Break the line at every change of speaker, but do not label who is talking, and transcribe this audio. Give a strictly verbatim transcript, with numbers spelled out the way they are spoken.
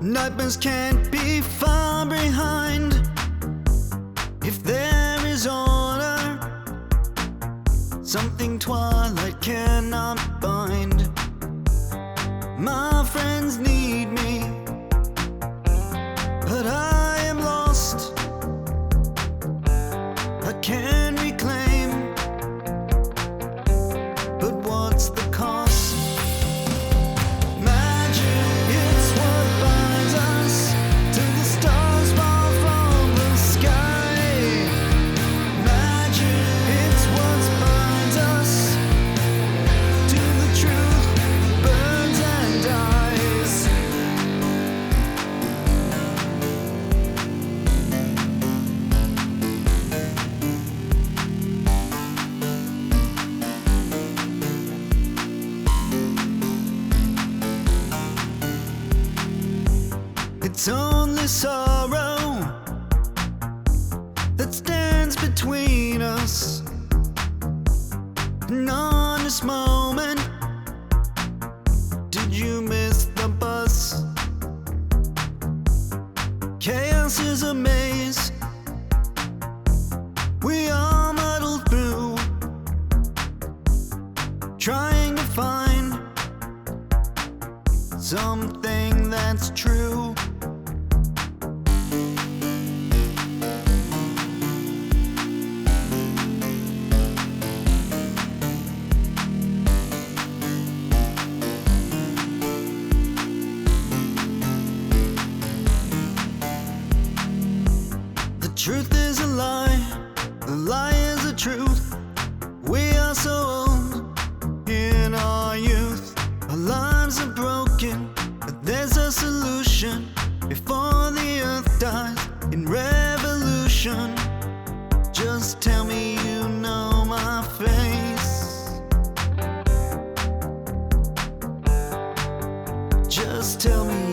Nightmares can't be far behind if there is order, something twilight cannot bind. My friends need me, but I am lost. I can reclaim, but what's the cost? Magic, it's what binds us till the stars fall from the sky. Magic, it's what binds us to the truth, burns and dies. It's only sorrow that stands between us. An honest moment. Did you miss the bus? Chaos is a maze we all muddle through, trying to find something that's true. The truth is a lie, the lie is a truth. We are so old in our youth. Our lives are broken, but there's a solution before the earth dies in revolution. Just tell me you know my face. Just tell me